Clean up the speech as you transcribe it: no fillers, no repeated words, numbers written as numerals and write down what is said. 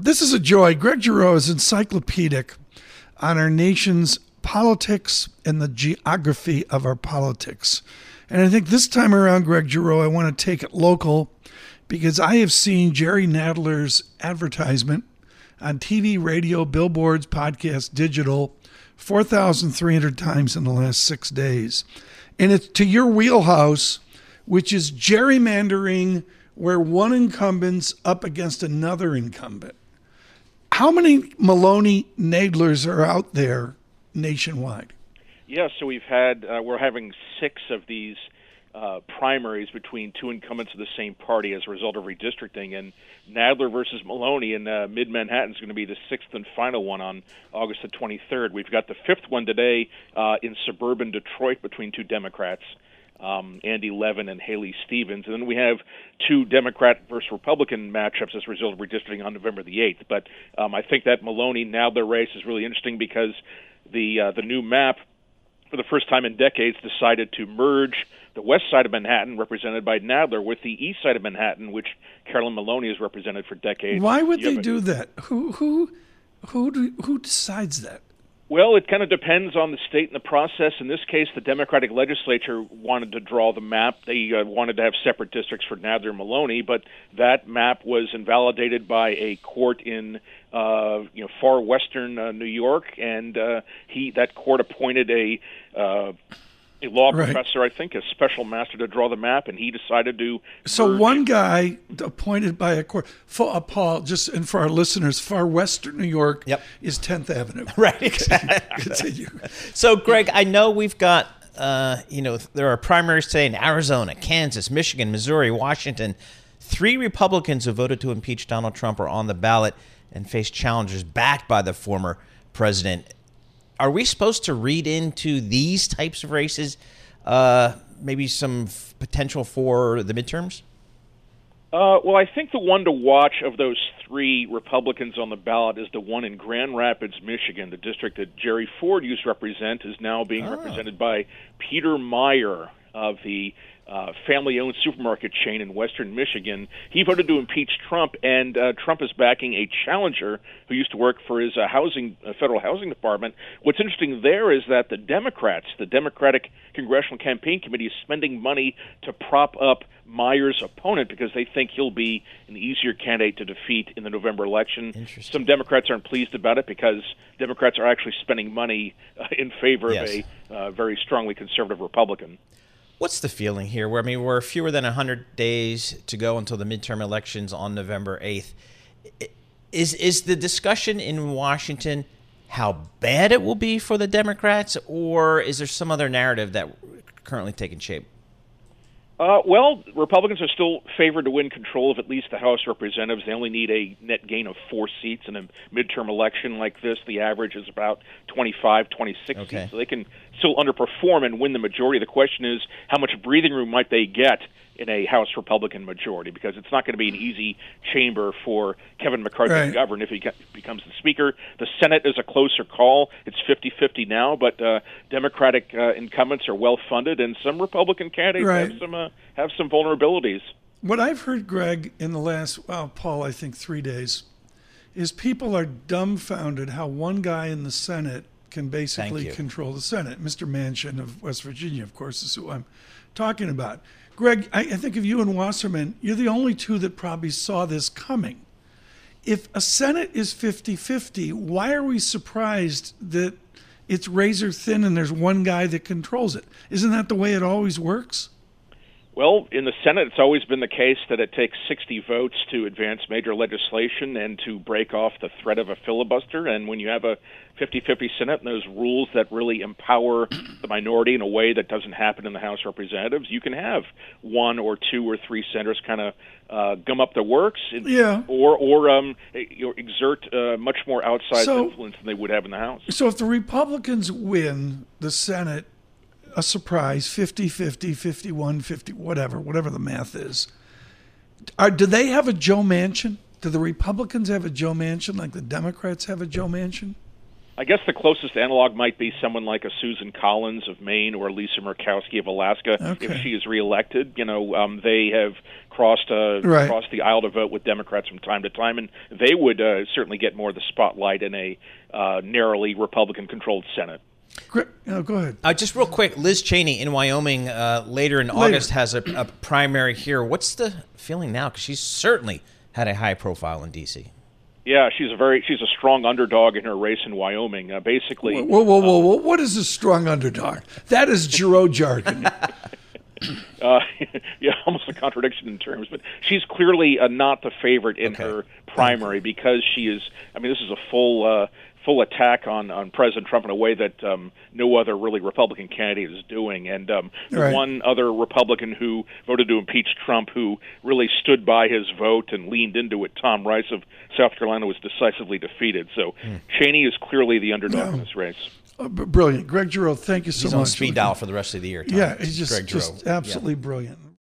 This is a joy. Greg Giroux is encyclopedic on our nation's politics and the geography of our politics. And I think this time around, Greg Giroux, I want to take it local because I have seen Jerry Nadler's advertisement on TV, radio, billboards, podcast, digital, 4,300 times in the last 6 days. And it's to your wheelhouse, which is gerrymandering where one incumbent's up against another incumbent. How many Maloney Nadlers are out there nationwide? Yeah, so we're having 6 of these primaries between 2 incumbents of the same party as a result of redistricting, and Nadler versus Maloney in mid-Manhattan is going to be the 6th and final one on August the 23rd. We've got the 5th one today in suburban Detroit between 2 Democrats, Andy Levin and Haley Stevens. And then we have 2 Democrat versus Republican matchups as a result of redistricting on November the 8th. But I think that Maloney-Nadler race is really interesting because the new map, for the first time in decades, decided to merge the west side of Manhattan, represented by Nadler, with the east side of Manhattan, which Carolyn Maloney has represented for decades. Why would they do that? Who decides that? Well, it kind of depends on the state and the process. In this case, the Democratic legislature wanted to draw the map. They wanted to have separate districts for Nadler and Maloney, but that map was invalidated by a court in far western New York, and that court appointed a law professor, I think, a special master to draw the map, and he decided to. So merge. One guy appointed by a court. Paul, just and for our listeners, far western New York is 10th Avenue. Right, exactly. Continue. So, Greg, I know we've got, there are primaries today in Arizona, Kansas, Michigan, Missouri, Washington. 3 Republicans who voted to impeach Donald Trump are on the ballot and face challengers backed by the former president. Are we supposed to read into these types of races maybe some potential for the midterms? Well, I think the one to watch of those 3 Republicans on the ballot is the one in Grand Rapids, Michigan. The district that Jerry Ford used to represent is now being represented by Peter Meyer of the family-owned supermarket chain in western Michigan. He voted to impeach Trump, and Trump is backing a challenger who used to work for his federal housing department. What's interesting there is that the Democrats, the Democratic Congressional Campaign Committee, is spending money to prop up Meyer's opponent because they think he'll be an easier candidate to defeat in the November election. Some Democrats aren't pleased about it because Democrats are actually spending money in favor of a very strongly conservative Republican. What's the feeling here? We're fewer than 100 days to go until the midterm elections on November 8th. Is the discussion in Washington how bad it will be for the Democrats, or is there some other narrative that currently taking shape? Well, Republicans are still favored to win control of at least the House of Representatives. They only need a net gain of 4 seats in a midterm election like this. The average is about 25, 26 seats, so they can still underperform and win the majority. The question is, how much breathing room might they get in a House Republican majority, because it's not going to be an easy chamber for Kevin McCarthy to govern if he becomes the Speaker. The Senate is a closer call. It's 50-50 now, but Democratic incumbents are well-funded, and some Republican candidates have some vulnerabilities. What I've heard, Greg, in the last, Paul, I think 3 days, is people are dumbfounded how one guy in the Senate can basically control the Senate. Mr. Manchin of West Virginia, of course, is who I'm talking about. Greg, I think of you and Wasserman, you're the only 2 that probably saw this coming. If a Senate is 50-50, why are we surprised that it's razor thin and there's one guy that controls it? Isn't that the way it always works? Well, in the Senate, it's always been the case that it takes 60 votes to advance major legislation and to break off the threat of a filibuster. And when you have a 50-50 Senate and those rules that really empower the minority in a way that doesn't happen in the House of Representatives, you can have 1 or 2 or 3 senators kind of gum up the works or exert much more outsized influence than they would have in the House. So if the Republicans win the Senate, a surprise, 50-50, 51-50, whatever the math is. Do they have a Joe Manchin? Do the Republicans have a Joe Manchin like the Democrats have a Joe Manchin? I guess the closest analog might be someone like a Susan Collins of Maine or Lisa Murkowski of Alaska if she is reelected. They have crossed Right. across the aisle to vote with Democrats from time to time, and they would certainly get more of the spotlight in a narrowly Republican-controlled Senate. Go ahead. Just real quick, Liz Cheney in Wyoming later in August has a primary here. What's the feeling now? Because she's certainly had a high profile in D.C. Yeah, she's a strong underdog in her race in Wyoming. Basically, Whoa! What is a strong underdog? That is Giroux jargon. Yeah, almost a contradiction in terms, but she's clearly not the favorite in her primary because she is. I mean, this is a full attack on President Trump in a way that no other really Republican candidate is doing. And the one other Republican who voted to impeach Trump, who really stood by his vote and leaned into it, Tom Rice of South Carolina, was decisively defeated. So Cheney is clearly the underdog in this race. Brilliant. Greg Giroux, thank you so much. He's on speed dial for the rest of the year, Tom. Yeah, he's just absolutely brilliant.